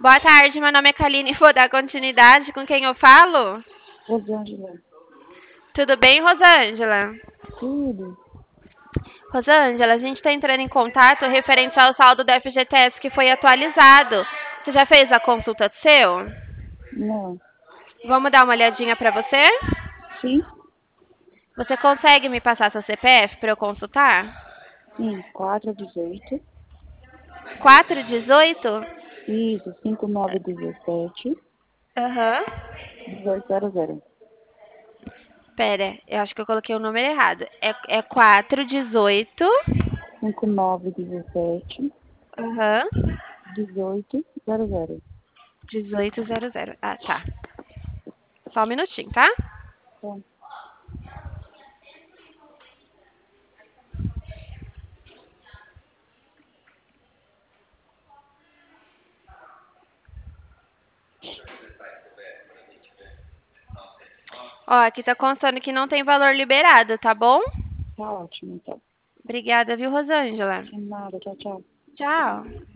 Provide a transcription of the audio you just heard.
Boa tarde, meu nome é Kaline. Vou dar continuidade com quem eu falo? Rosângela. Tudo bem, Rosângela? Tudo. Rosângela, a gente está entrando em contato referente ao saldo do FGTS que foi atualizado. Você já fez a consulta do seu? Não. Vamos dar uma olhadinha para você? Sim? Você consegue me passar seu CPF para eu consultar? Sim. 418. 418? Isso. 5917. Aham. 1800. Pera, eu acho que eu coloquei o número errado. É 418. 5917. Aham. 1800. 1800. Ah, tá. Só um minutinho, tá? Tá. Ó, aqui tá constando que não tem valor liberado, tá bom? Tá ótimo, então. Obrigada, viu, Rosângela? De nada. Tchau, tchau. Tchau.